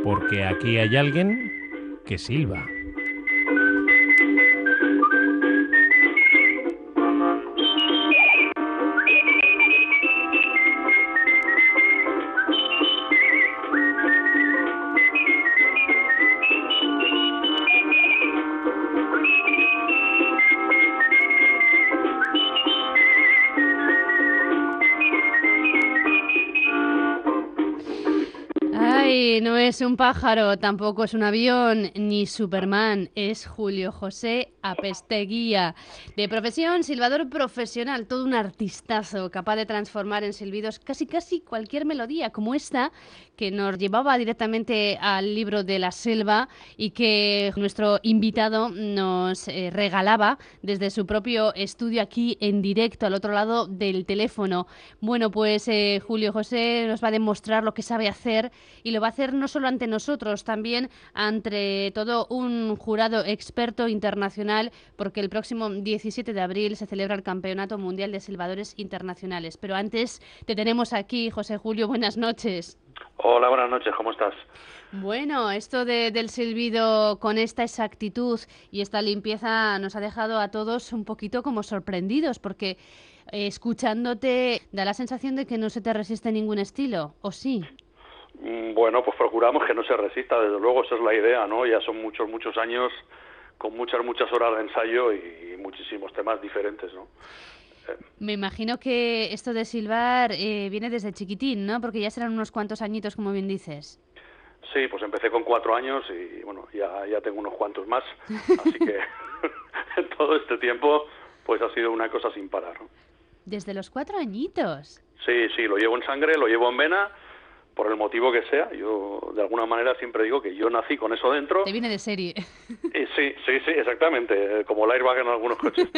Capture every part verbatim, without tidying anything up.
porque aquí hay alguien que silba. Ay, no es un pájaro, tampoco es un avión, ni Superman, es Julio José Apesteguía. De profesión, silbador profesional, todo un artistazo, capaz de transformar en silbidos casi casi cualquier melodía, como esta, que nos llevaba directamente al libro de la selva y que nuestro invitado nos eh, regalaba desde su propio estudio aquí en directo, al otro lado del teléfono. Bueno, pues eh, Julio José nos va a demostrar lo que sabe hacer y lo va a hacer no solo ante nosotros, también ante todo un jurado experto internacional, porque el próximo diecisiete de abril se celebra el Campeonato Mundial de Silbadores Internacionales. Pero antes te tenemos aquí, José Julio, buenas noches. Hola, buenas noches, ¿cómo estás? Bueno, esto de, del silbido con esta exactitud y esta limpieza nos ha dejado a todos un poquito como sorprendidos, porque eh, escuchándote da la sensación de que no se te resiste ningún estilo, ¿o sí? Bueno, pues procuramos que no se resista, desde luego, esa es la idea, ¿no? Ya son muchos, muchos años con muchas, muchas horas de ensayo y muchísimos temas diferentes, ¿no? Eh, Me imagino que esto de silbar eh, viene desde chiquitín, ¿no? Porque ya serán unos cuantos añitos, como bien dices. sí, pues empecé con cuatro años y, bueno, ya, ya tengo unos cuantos más, así que en todo este tiempo, pues ha sido una cosa sin parar, ¿no? Desde los cuatro añitos. Sí, sí, lo llevo en sangre, lo llevo en vena, por el motivo que sea. Yo, de alguna manera, siempre digo que yo nací con eso dentro. Te viene de serie. Y sí, sí, sí, exactamente, como el airbag en algunos coches.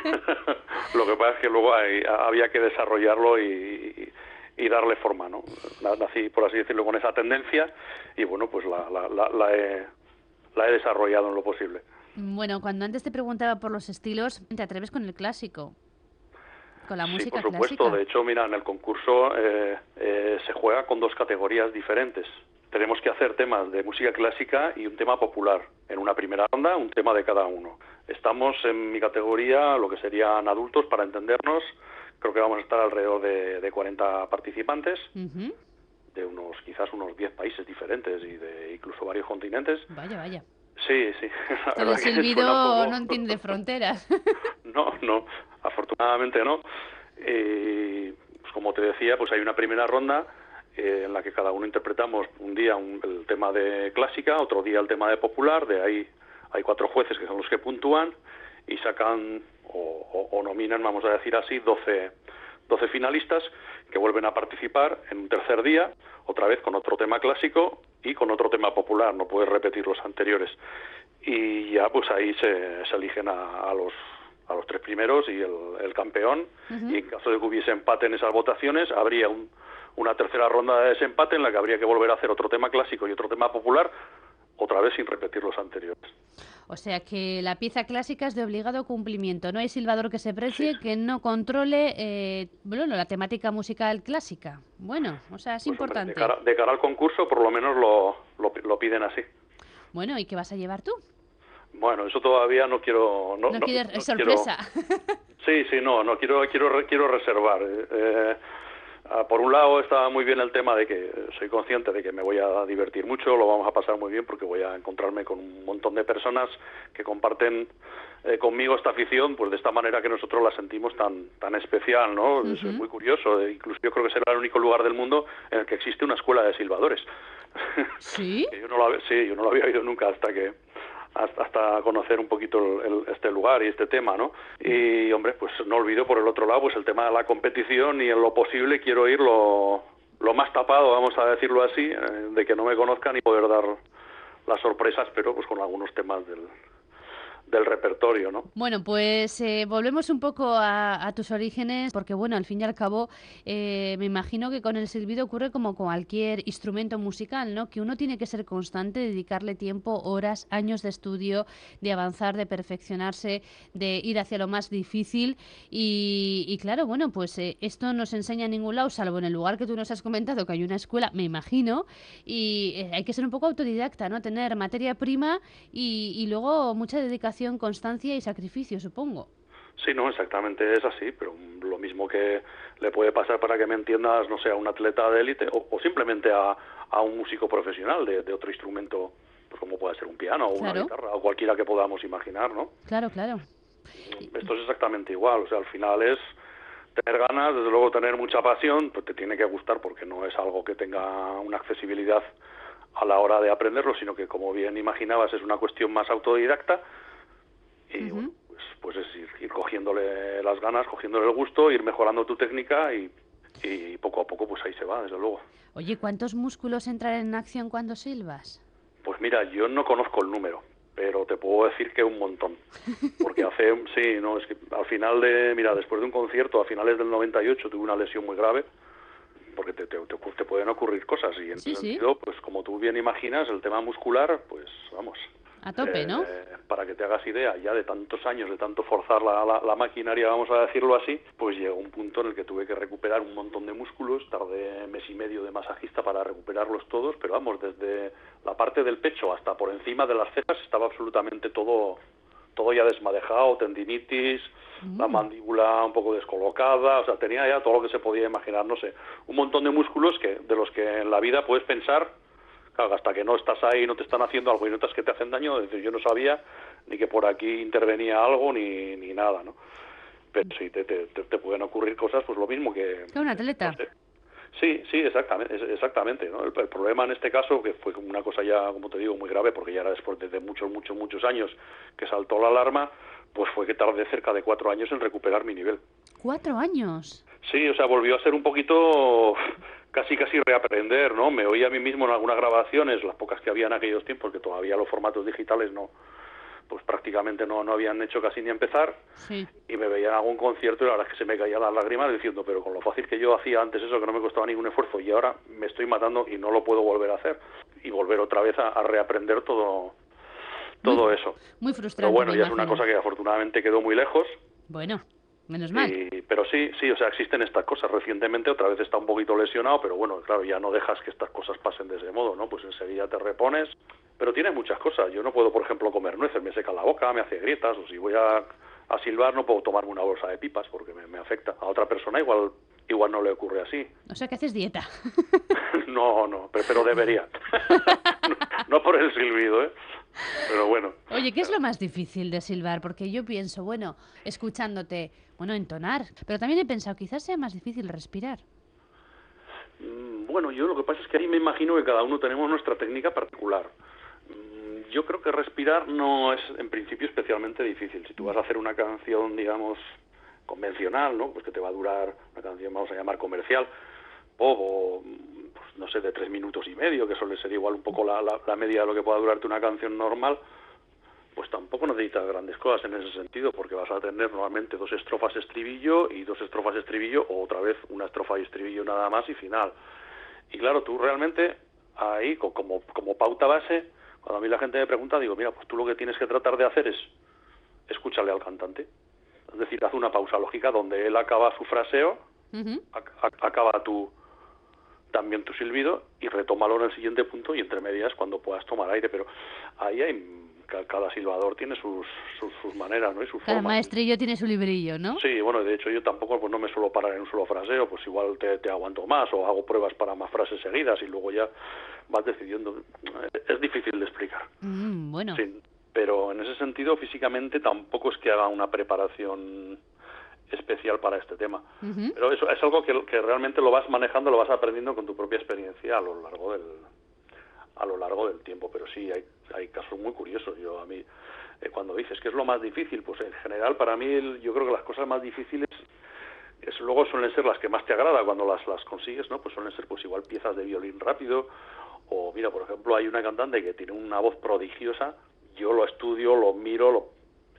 Lo que pasa es que luego hay, había que desarrollarlo y, y darle forma, ¿no? Nací, por así decirlo, con esa tendencia y, bueno, pues la, la, la, la, he, la he desarrollado en lo posible. Bueno, cuando antes te preguntaba por los estilos, ¿te atreves con el clásico? Con la Sí, por música supuesto. clásica. De hecho, mira, en el concurso eh, eh, se juega con dos categorías diferentes. Tenemos que hacer temas de música clásica y un tema popular. En una primera ronda, un tema de cada uno. Estamos en mi categoría, lo que serían adultos, para entendernos. Creo que vamos a estar alrededor de, de cuarenta participantes, Uh-huh. de unos quizás unos diez países diferentes y de incluso varios continentes. Vaya, vaya. Sí, sí. La Esto del verdad que suena un silbido poco... no entiende de fronteras. No, no, afortunadamente no. Eh, pues como te decía, pues hay una primera ronda eh, en la que cada uno interpretamos un día un, el tema de clásica, otro día el tema de popular. De ahí hay cuatro jueces que son los que puntúan y sacan o, o, o nominan, vamos a decir así, doce, doce finalistas que vuelven a participar en un tercer día, otra vez con otro tema clásico y con otro tema popular. No puedes repetir los anteriores. Y ya pues ahí se, se eligen a, a los a los tres primeros y el, el campeón. Uh-huh. Y en caso de que hubiese empate en esas votaciones, habría un, una tercera ronda de desempate en la que habría que volver a hacer otro tema clásico y otro tema popular, otra vez sin repetir los anteriores. O sea que la pieza clásica es de obligado cumplimiento. No hay silbador que se precie Sí. que no controle eh, bueno, la temática musical clásica. Bueno, o sea, es pues, importante. Hombre, de, cara, de cara al concurso, por lo menos lo, lo, lo piden así. Bueno, ¿y qué vas a llevar tú? Bueno, eso todavía no quiero... No, no, no quieres, no es sorpresa. Quiero... Sí, sí, no, no quiero, quiero, quiero reservar. Eh, por un lado está muy bien el tema de que soy consciente de que me voy a divertir mucho, lo vamos a pasar muy bien porque voy a encontrarme con un montón de personas que comparten eh, conmigo esta afición, pues de esta manera que nosotros la sentimos tan tan especial, ¿no? Uh-huh. Es muy curioso. Incluso yo creo que será el único lugar del mundo en el que existe una escuela de silbadores. ¿Sí? yo no lo, sí, yo no lo había oído nunca hasta que hasta, hasta conocer un poquito el, el, este lugar y este tema, ¿no? Y, hombre, pues no olvido por el otro lado pues el tema de la competición y en lo posible quiero ir lo, lo más tapado, vamos a decirlo así, eh, de que no me conozcan y poder dar las sorpresas, pero pues con algunos temas del, del repertorio, ¿no? Bueno, pues eh, volvemos un poco a, a tus orígenes, porque bueno, al fin y al cabo, eh, me imagino que con el silbido ocurre como con cualquier instrumento musical, ¿no? Que uno tiene que ser constante, dedicarle tiempo, horas, años de estudio, de avanzar, de perfeccionarse, de ir hacia lo más difícil. Y, y claro, bueno, pues eh, esto no se enseña en ningún lado, salvo en el lugar que tú nos has comentado, que hay una escuela, me imagino, y eh, hay que ser un poco autodidacta, ¿no? Tener materia prima y, y luego mucha dedicación, constancia y sacrificio, supongo. Sí, no, exactamente es así, pero lo mismo que le puede pasar, para que me entiendas, no sé, a un atleta de élite o, o simplemente a, a un músico profesional de, de otro instrumento, pues como puede ser un piano o Claro. una guitarra o cualquiera que podamos imaginar, ¿no? Claro, claro. Esto es exactamente igual, o sea, al final es tener ganas, desde luego tener mucha pasión, pues te tiene que gustar porque no es algo que tenga una accesibilidad a la hora de aprenderlo, sino que, como bien imaginabas, es una cuestión más autodidacta. Y Uh-huh. bueno, pues, pues es ir, ir cogiéndole las ganas, cogiéndole el gusto, ir mejorando tu técnica y, y poco a poco pues ahí se va, desde luego. Oye, ¿cuántos músculos entran en acción cuando silbas? Pues mira, yo no conozco el número, pero te puedo decir que un montón. Porque hace, sí, no, es que al final de, mira, después de un concierto, a finales del noventa y ocho, tuve una lesión muy grave, porque te, te, te, te pueden ocurrir cosas, y en Sí, ese sí. sentido, pues como tú bien imaginas, el tema muscular, pues vamos... A tope, ¿no? Eh, para que te hagas idea, ya de tantos años, de tanto forzar la, la, la maquinaria, vamos a decirlo así, pues llegó un punto en el que tuve que recuperar un montón de músculos, tardé mes y medio de masajista para recuperarlos todos, pero vamos, desde la parte del pecho hasta por encima de las cejas estaba absolutamente todo, todo ya desmadejado, tendinitis, mm. la mandíbula un poco descolocada, o sea, tenía ya todo lo que se podía imaginar, no sé, un montón de músculos que de los que en la vida puedes pensar. Claro, hasta que no estás ahí, no te están haciendo algo y notas que te hacen daño, es decir, yo no sabía ni que por aquí intervenía algo ni, ni nada, ¿no? Pero sí, te, te, te pueden ocurrir cosas, pues lo mismo que... Que un atleta. No sé. Sí, sí, exactamente, exactamente, ¿no? El, el problema en este caso, que fue una cosa ya, como te digo, muy grave, porque ya era después de, de muchos, muchos, muchos años que saltó la alarma, pues fue que tardé cerca de cuatro años en recuperar mi nivel. ¿Cuatro años? Sí, o sea, volvió a ser un poquito... casi casi reaprender, ¿no? Me oía a mí mismo en algunas grabaciones, las pocas que había en aquellos tiempos, que todavía los formatos digitales no, pues prácticamente no, no habían hecho casi ni empezar, sí. Y me veía en algún concierto y la verdad es que se me caían las lágrimas diciendo, pero con lo fácil que yo hacía antes eso, que no me costaba ningún esfuerzo, y ahora me estoy matando y no lo puedo volver a hacer, y volver otra vez a, a reaprender todo, todo muy, eso. Muy frustrante. Pero bueno, ya es una cosa que afortunadamente quedó muy lejos. Bueno. Menos mal. Y, pero sí, sí, o sea, existen estas cosas. Recientemente otra vez está un poquito lesionado, pero bueno, claro, ya no dejas que estas cosas pasen de ese modo, ¿no? Pues enseguida te repones. Pero tiene muchas cosas. Yo no puedo, por ejemplo, comer nueces, me seca la boca, me hace grietas, o si voy a, a silbar no puedo tomarme una bolsa de pipas porque me, me afecta. A otra persona igual igual no le ocurre así. O sea, que haces dieta. No, no, pero, pero debería. no, no por el silbido, ¿eh? Pero bueno. Oye, ¿qué es lo más difícil de silbar? Porque yo pienso, bueno, escuchándote, bueno, entonar, pero también he pensado, quizás sea más difícil respirar. Bueno, yo lo que pasa es que ahí me imagino que cada uno tenemos nuestra técnica particular. Yo creo que respirar no es, en principio, especialmente difícil. Si tú vas a hacer una canción, digamos, convencional, ¿no? Pues que te va a durar una canción, vamos a llamar comercial, pop o, pues, no sé, de tres minutos y medio, que suele ser igual un poco la, la, la media de lo que pueda durarte una canción normal, pues tampoco necesitas grandes cosas en ese sentido, porque vas a tener normalmente dos estrofas estribillo y dos estrofas estribillo, o otra vez una estrofa y estribillo nada más y final. Y claro, tú realmente ahí, como, como pauta base, cuando a mí la gente me pregunta, digo, mira, pues tú lo que tienes que tratar de hacer es escucharle al cantante. Es decir, haz una pausa lógica donde él acaba su fraseo, uh-huh. ac- acaba tu, también tu silbido y retómalo en el siguiente punto y entre medias cuando puedas tomar aire. Pero ahí hay... Cada silbador tiene sus, sus, sus maneras, ¿no? Y sus Cada formas. maestrillo tiene su librillo, ¿no? Sí, bueno, de hecho yo tampoco pues no me suelo parar en un solo fraseo, pues igual te, te aguanto más o hago pruebas para más frases seguidas y luego ya vas decidiendo. Es difícil de explicar. Mm, bueno. Sí, pero en ese sentido físicamente tampoco es que haga una preparación especial para este tema. Uh-huh. Pero eso es algo que, que realmente lo vas manejando, lo vas aprendiendo con tu propia experiencia a lo largo del... a lo largo del tiempo, pero sí hay, hay casos muy curiosos. Yo a mí, eh, cuando dices que es lo más difícil, pues en general para mí el, yo creo que las cosas más difíciles es, luego suelen ser las que más te agrada cuando las, las consigues, ¿no? Pues suelen ser pues igual piezas de violín rápido, o mira, por ejemplo, hay una cantante que tiene una voz prodigiosa, yo lo estudio, lo miro, lo,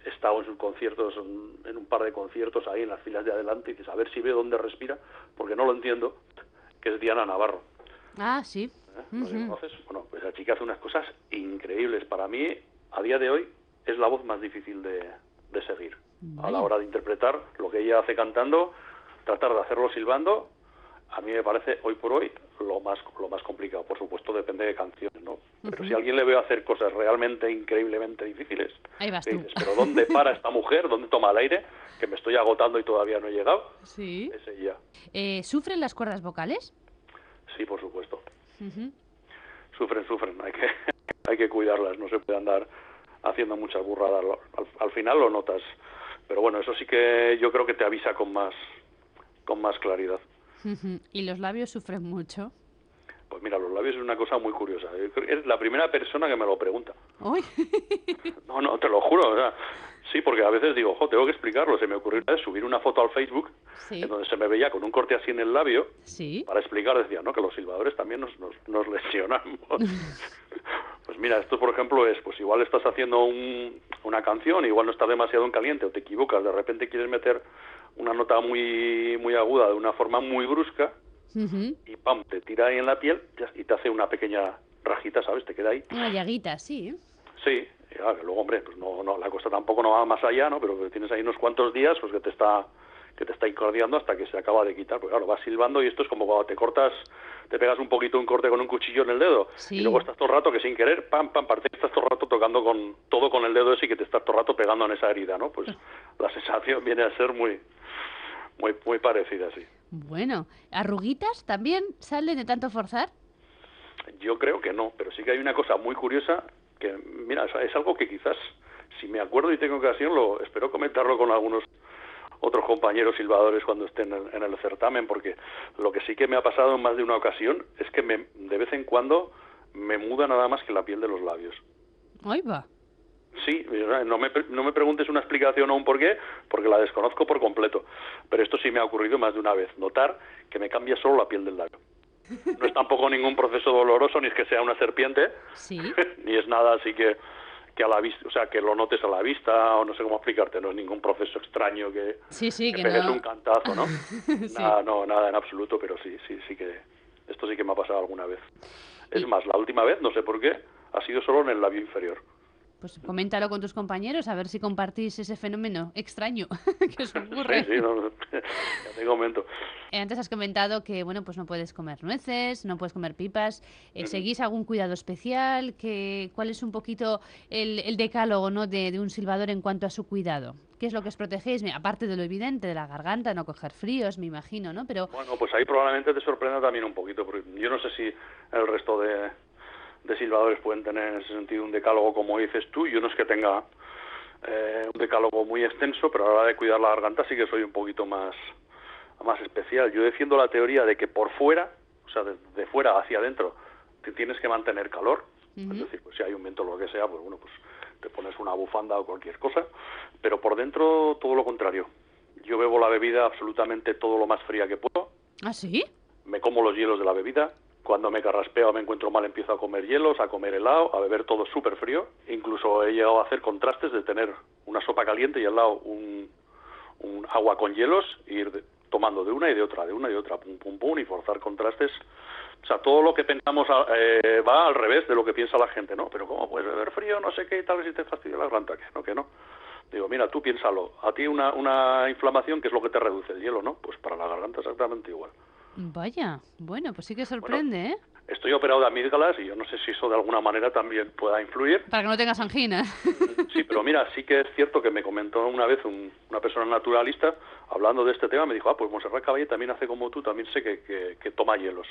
he estado en sus conciertos, en, en un par de conciertos ahí en las filas de adelante, y dices, a ver si veo dónde respira, porque no lo entiendo, que es Diana Navarro. Ah, sí. ¿Eh? ¿No Uh-huh. la conoces? Bueno, pues la chica hace unas cosas increíbles. Para mí, a día de hoy, es la voz más difícil de, de seguir. Vaya. A la hora de interpretar lo que ella hace cantando, tratar de hacerlo silbando, a mí me parece hoy por hoy lo más lo más complicado. Por supuesto, depende de canciones, ¿no? Pero uh-huh. si a alguien le veo hacer cosas realmente increíblemente difíciles, ahí vas tú. Dices, pero ¿dónde para esta mujer? ¿Dónde toma el aire? Que me estoy agotando y todavía no he llegado. Sí. Es ella. Eh, ¿Sufren las cuerdas vocales? Sí, por supuesto. Uh-huh. Sufren, sufren. Hay que hay que cuidarlas. No se puede andar haciendo muchas burradas. Al, al final lo notas. Pero bueno, eso sí que yo creo que te avisa con más con más claridad. Uh-huh. ¿Y los labios sufren mucho? Pues mira, los labios es una cosa muy curiosa. Eres la primera persona que me lo pregunta. ¿Uy? No, no, te lo juro. O sea, sí, porque a veces digo, ojo, tengo que explicarlo. Se me ocurrió una vez subir una foto al Facebook, sí, en donde se me veía con un corte así en el labio, sí, para explicar, decía, ¿no?, que los silbadores también nos, nos, nos lesionamos. Pues mira, esto por ejemplo es, pues igual estás haciendo un, una canción, igual no estás demasiado en caliente o te equivocas, de repente quieres meter una nota muy muy aguda de una forma muy brusca, uh-huh, y pam, te tira ahí en la piel y te hace una pequeña rajita, ¿sabes? Te queda ahí. Una llaguita, sí. Sí, y claro, que luego, hombre, pues no, no, la cosa tampoco no va más allá, ¿no? Pero que tienes ahí unos cuantos días, pues que te está que te está incordiando hasta que se acaba de quitar. Pues claro, vas silbando y esto es como cuando te cortas, te pegas un poquito un corte con un cuchillo en el dedo, sí, y luego estás todo el rato que sin querer, pam, pam, parte, estás todo el rato tocando con todo con el dedo ese y que te estás todo el rato pegando en esa herida, ¿no? Pues la sensación viene a ser muy, muy, muy parecida, sí. Bueno, ¿arruguitas también salen de tanto forzar? Yo creo que no, pero sí que hay una cosa muy curiosa que, mira, es algo que quizás, si me acuerdo y tengo ocasión, lo espero comentarlo con algunos otros compañeros silbadores cuando estén en el, en el certamen, porque lo que sí que me ha pasado en más de una ocasión es que me, de vez en cuando me muda nada más que la piel de los labios. Ahí va. Sí, no me, no me preguntes una explicación o un porqué, porque la desconozco por completo, pero esto sí me ha ocurrido más de una vez, notar que me cambia solo la piel del labio. No es tampoco ningún proceso doloroso, ni es que sea una serpiente, sí, ni es nada así que, que a la vista, o sea, que lo notes a la vista, o no sé cómo explicarte, no es ningún proceso extraño que, sí, sí, que, que pegues no. un cantazo, ¿no? Sí. Nada, no, nada en absoluto, pero sí, sí, sí que esto sí que me ha pasado alguna vez. Es y... más, la última vez, no sé por qué, ha sido solo en el labio inferior. Pues coméntalo con tus compañeros, a ver si compartís ese fenómeno extraño que os ocurre. Sí, sí, no, ya te comento. Antes has comentado que, bueno, pues no puedes comer nueces, no puedes comer pipas. Eh, ¿Seguís algún cuidado especial? ¿Qué, ¿Cuál es un poquito el, el decálogo, ¿no?, de, de un silbador en cuanto a su cuidado? ¿Qué es lo que os protegéis? Aparte de lo evidente, de la garganta, no coger fríos, me imagino, ¿no? Pero bueno, pues ahí probablemente te sorprenda también un poquito, porque yo no sé si el resto de... de silbadores pueden tener en ese sentido un decálogo como dices tú. Yo no es que tenga eh, un decálogo muy extenso, pero a la hora de cuidar la garganta sí que soy un poquito más, más especial. Yo defiendo la teoría de que por fuera, o sea, de, de fuera hacia adentro, te tienes que mantener calor. Uh-huh. Es decir, pues si hay un viento o lo que sea, pues bueno, pues te pones una bufanda o cualquier cosa, pero por dentro todo lo contrario. Yo bebo la bebida absolutamente todo lo más fría que puedo. ¿Ah, sí? Me como los hielos de la bebida. Cuando me carraspeo o me encuentro mal empiezo a comer hielos, a comer helado, a beber todo súper frío. Incluso he llegado a hacer contrastes de tener una sopa caliente y al lado un, un agua con hielos e ir de, tomando de una y de otra, de una y de otra, pum, pum, pum, y forzar contrastes. O sea, todo lo que pensamos eh, va al revés de lo que piensa la gente, ¿no? Pero ¿cómo puedes beber frío? No sé qué y tal, si te fastidia la garganta, que no, que no. Digo, mira, tú piénsalo. A ti una, una inflamación, ¿qué es lo que te reduce? El hielo, ¿no? Pues para la garganta exactamente igual. Vaya, bueno, pues sí que sorprende, bueno, ¿eh? Estoy operado de amígdalas y yo no sé si eso de alguna manera también pueda influir. Para que no tengas angina. Sí, pero mira, sí que es cierto que me comentó una vez un, una persona naturalista, hablando de este tema, me dijo, ah, pues Montserrat Caballé también hace como tú, también sé que, que, que toma hielos.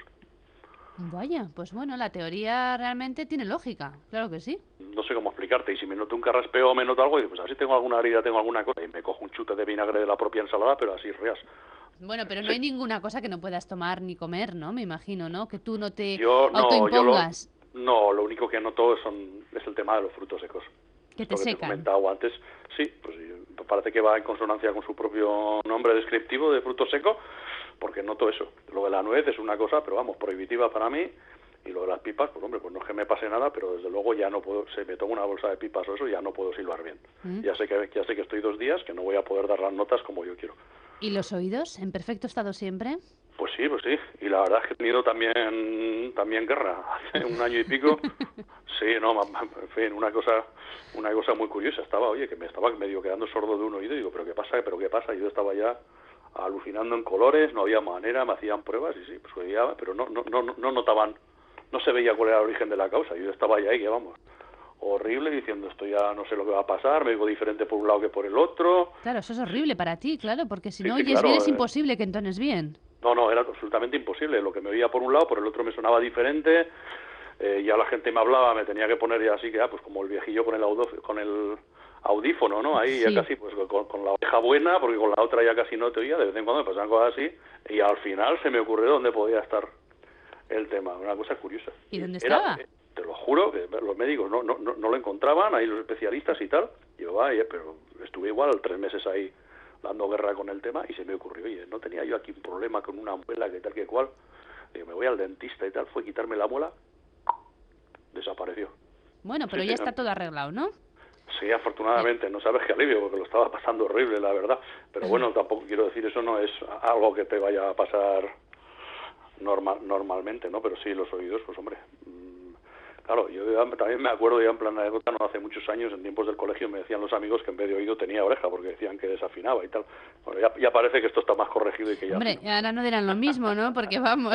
Vaya, pues bueno, la teoría realmente tiene lógica, claro que sí. No sé cómo explicarte, y si me noto un carraspeo o me noto algo, y pues así tengo alguna herida, tengo alguna cosa, y me cojo un chute de vinagre de la propia ensalada, pero así reas. Bueno, pero no sí. hay ninguna cosa que no puedas tomar ni comer, ¿no? Me imagino, ¿no? Que tú no te yo, no, autoimpongas. Yo lo, no, lo único que noto son, es el tema de los frutos secos. Que te Esto que secan. te he comentado antes, sí, pues parece que va en consonancia con su propio nombre descriptivo de fruto seco, porque noto eso. Lo de la nuez es una cosa, pero vamos, prohibitiva para mí, Y lo de las pipas, pues hombre, pues no es que me pase nada, pero desde luego ya no puedo, se me toma una bolsa de pipas o eso, ya no puedo silbar bien. Mm. Ya sé que ya sé que estoy dos días, que no voy a poder dar las notas como yo quiero. ¿Y los oídos? ¿En perfecto estado siempre? Pues sí, pues sí. Y la verdad es que he tenido también también guerra hace un año y pico. Sí, no, en fin, una cosa una cosa muy curiosa. Estaba, oye, que me estaba medio quedando sordo de un oído y digo, pero qué pasa, pero qué pasa. Yo estaba ya alucinando en colores, no había manera, me hacían pruebas y sí, pues oía, pero no no no no notaban, no se veía cuál era el origen de la causa. Yo estaba ya ahí, que vamos, horrible, diciendo esto ya no sé lo que va a pasar, me digo diferente por un lado que por el otro. Claro, eso es horrible para ti, claro, porque si sí, no sí, oyes claro, bien es eh... imposible que entones bien. No, no, era absolutamente imposible. Lo que me oía por un lado, por el otro me sonaba diferente. Eh, ya la gente me hablaba, me tenía que poner ya así que, ah, pues como el viejillo con el, audo, con el audífono, ¿no? Ahí sí. Ya casi, pues con, con la oreja buena, porque con la otra ya casi no te oía. De vez en cuando me pasaban cosas así. Y al final se me ocurrió dónde podía estar el tema. Una cosa curiosa. ¿Y dónde Era, estaba? Eh, te lo juro, que los médicos no, no, no, no lo encontraban, ahí los especialistas y tal. Y yo, vaya, pero estuve igual tres meses ahí dando guerra con el tema y se me ocurrió, oye, no tenía yo aquí un problema con una muela que tal que cual, digo, me voy al dentista y tal, fue quitarme la muela, desapareció. Bueno, pero sí, ya sí, está todo arreglado, ¿no? Sí, afortunadamente, no sabes qué alivio, porque lo estaba pasando horrible, la verdad, pero bueno, tampoco quiero decir, eso no es algo que te vaya a pasar normal, normalmente, ¿no? Pero sí, los oídos, pues hombre... Claro, yo también me acuerdo ya en plan de anécdota, no hace muchos años, en tiempos del colegio, me decían los amigos que en vez de oído tenía oreja, porque decían que desafinaba y tal. Bueno, ya, ya parece que esto está más corregido y que ya... Hombre, afina. Ahora no dirán lo mismo, ¿no? Porque vamos...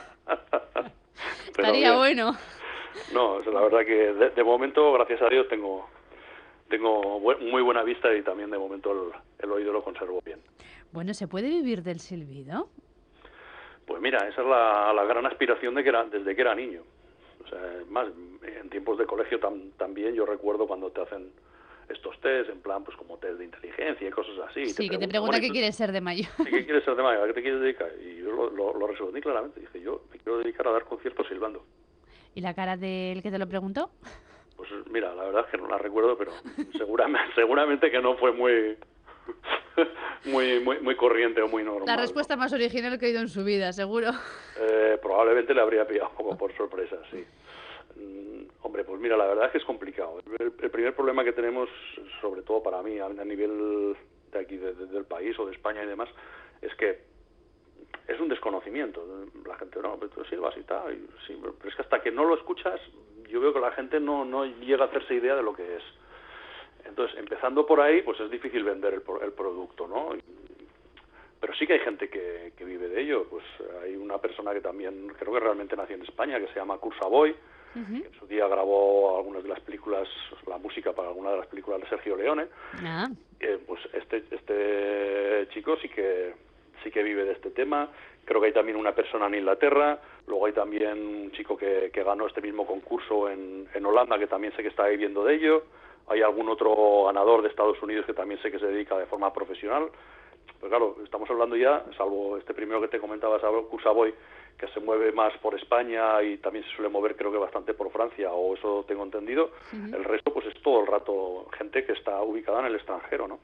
Estaría bien. bueno. No, la verdad que de, de momento, gracias a Dios, tengo tengo muy buena vista y también de momento el, el oído lo conservo bien. Bueno, ¿se puede vivir del silbido? Pues mira, esa es la, la gran aspiración de que era, desde que era niño. O sea, más, en tiempos de colegio tam, también yo recuerdo cuando te hacen estos test, en plan, pues como test de inteligencia y cosas así. Sí, te que te pregunta bueno, qué quieres ser de mayor. Sí, ¿qué quieres ser de mayor? ¿A qué te quieres dedicar? Y yo lo, lo, lo respondí claramente. Dije, yo me quiero dedicar a dar conciertos silbando. ¿Y la cara del que te lo preguntó? Pues mira, la verdad es que no la recuerdo, pero seguramente, seguramente que no fue muy... muy, muy muy corriente o muy normal. La respuesta ¿no? más original que ha oído en su vida, seguro. Eh, probablemente le habría pillado un poco por sorpresa, sí. Mm, hombre, pues mira, la verdad es que es complicado. El, el primer problema que tenemos, sobre todo para mí, a, a nivel de aquí, de, de, del país o de España y demás, es que es un desconocimiento. La gente, no, pero tú silbas y tal. Y, sí, pero es que hasta que no lo escuchas, yo veo que la gente no, no llega a hacerse idea de lo que es. Entonces, empezando por ahí, pues es difícil vender el, el producto, ¿no? Pero sí que hay gente que, que vive de ello. Pues hay una persona que también, creo que realmente nació en España, que se llama Kurt Savoy, uh-huh. que en su día grabó algunas de las películas, la música para algunas de las películas de Sergio Leone. Uh-huh. Eh, pues este este chico sí que sí que vive de este tema. Creo que hay también una persona en Inglaterra, luego hay también un chico que, que ganó este mismo concurso en, en Holanda, que también sé que está viviendo de ello. Hay algún otro ganador de Estados Unidos que también sé que se dedica de forma profesional. Pues claro, estamos hablando ya, salvo este primero que te comentaba, Kurt Savoy, que se mueve más por España y también se suele mover creo que bastante por Francia, o eso tengo entendido. Uh-huh. El resto pues es todo el rato gente que está ubicada en el extranjero, ¿no?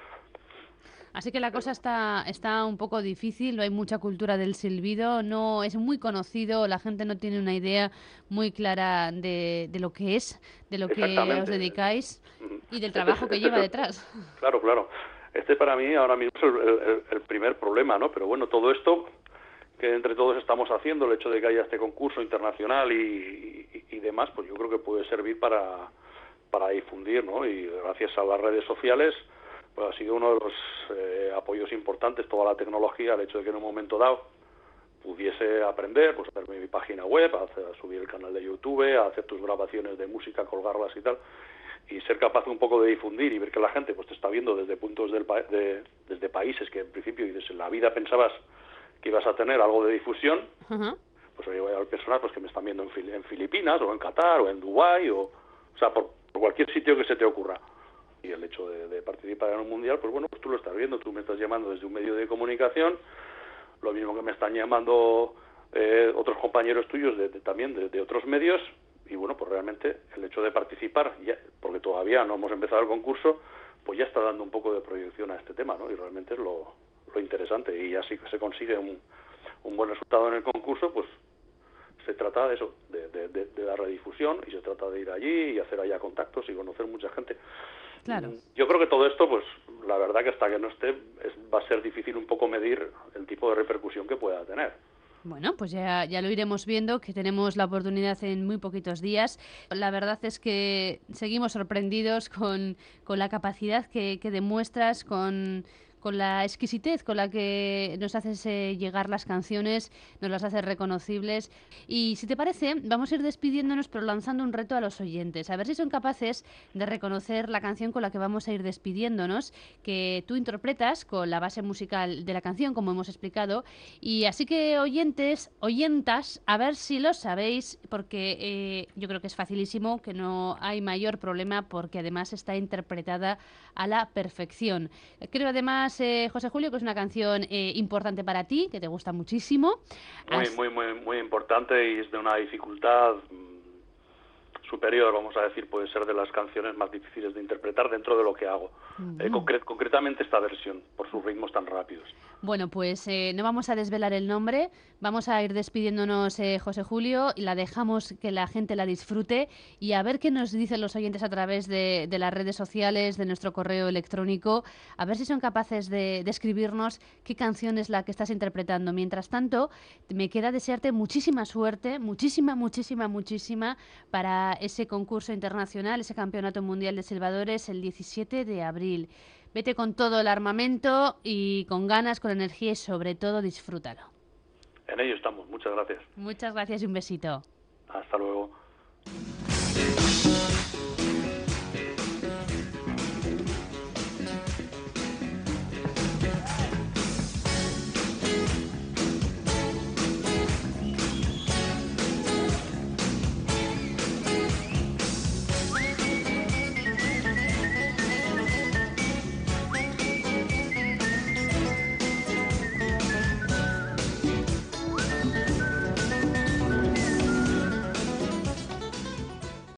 Así que la cosa está está un poco difícil, no hay mucha cultura del silbido, no es muy conocido, la gente no tiene una idea muy clara de, de lo que es, de lo que os dedicáis y del trabajo que lleva detrás. Claro, claro. Este para mí ahora mismo es el, el, el primer problema, ¿no? Pero bueno, todo esto que entre todos estamos haciendo, el hecho de que haya este concurso internacional y, y, y demás, pues yo creo que puede servir para, para difundir, ¿no? Y gracias a las redes sociales, pues ha sido uno de los eh, apoyos importantes, toda la tecnología, el hecho de que en un momento dado pudiese aprender, pues hacer mi página web, a, hacer, a subir el canal de YouTube, a hacer tus grabaciones de música, colgarlas y tal, y ser capaz un poco de difundir y ver que la gente pues te está viendo desde puntos del pa de, desde países que en principio y desde la vida pensabas que ibas a tener algo de difusión, uh-huh. pues oye, voy a ver personas pues, que me están viendo en, Fil en Filipinas o en Qatar o en Dubái o, o sea, por, por cualquier sitio que se te ocurra. Y el hecho de, de participar en un mundial, pues bueno, pues tú lo estás viendo, tú me estás llamando desde un medio de comunicación, lo mismo que me están llamando eh, otros compañeros tuyos de, de, también de, de otros medios, y bueno, pues realmente el hecho de participar, ya, porque todavía no hemos empezado el concurso, pues ya está dando un poco de proyección a este tema, ¿no? Y realmente es lo, lo interesante, y ya sí que se consigue un, un buen resultado en el concurso, pues se trata de eso, de, de, de, de dar redifusión, y se trata de ir allí y hacer allá contactos y conocer mucha gente. Claro. Yo creo que todo esto, pues la verdad que hasta que no esté, es, va a ser difícil un poco medir el tipo de repercusión que pueda tener. Bueno, pues ya, ya lo iremos viendo, que tenemos la oportunidad en muy poquitos días. La verdad es que seguimos sorprendidos con, con la capacidad que, que demuestras, con, con la exquisitez con la que nos haces eh, llegar las canciones, nos las haces reconocibles. Y si te parece, vamos a ir despidiéndonos, pero lanzando un reto a los oyentes. A ver si son capaces de reconocer la canción con la que vamos a ir despidiéndonos, que tú interpretas con la base musical de la canción, como hemos explicado. Y así que, oyentes, oyentas, a ver si lo sabéis, porque eh, yo creo que es facilísimo, que no hay mayor problema, porque además está interpretada a la perfección. Creo además, eh, José Julio, que es una canción eh, importante para ti, que te gusta muchísimo. Muy, As... muy, muy, muy importante, y es de una dificultad superior, vamos a decir. Puede ser de las canciones más difíciles de interpretar dentro de lo que hago. Mm. Eh, concret, concretamente esta versión, por sus ritmos tan rápidos. Bueno, pues eh, no vamos a desvelar el nombre, vamos a ir despidiéndonos, eh, José Julio, y la dejamos que la gente la disfrute, y a ver qué nos dicen los oyentes a través de, de las redes sociales, de nuestro correo electrónico, a ver si son capaces de, de escribirnos qué canción es la que estás interpretando. Mientras tanto, me queda desearte muchísima suerte, muchísima, muchísima, muchísima, para ese concurso internacional, ese Campeonato Mundial de Silbadores el diecisiete de abril. Vete con todo el armamento y con ganas, con energía, y sobre todo disfrútalo. En ello estamos. Muchas gracias. Muchas gracias y un besito. Hasta luego.